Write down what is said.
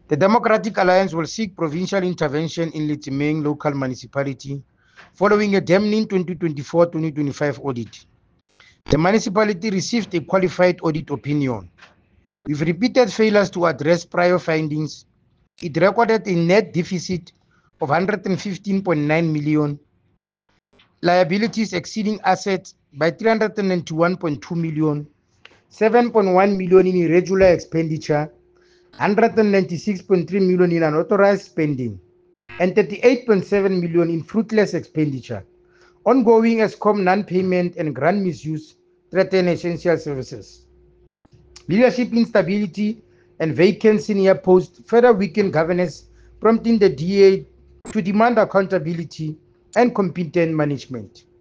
The Democratic Alliance will seek provincial intervention in Litimeng local municipality following a damning 2024-2025 audit. The municipality received a qualified audit opinion. With repeated failures to address prior findings, it recorded a net deficit of 115.9 million, liabilities exceeding assets by 391.2 million, 7.1 million in irregular expenditure, 196.3 million in unauthorized spending, and 38.7 million in fruitless expenditure. Ongoing ESCOM non-payment and grant misuse threaten essential services. Leadership instability and vacant senior posts further weaken governance, prompting the DA to demand accountability and competent management.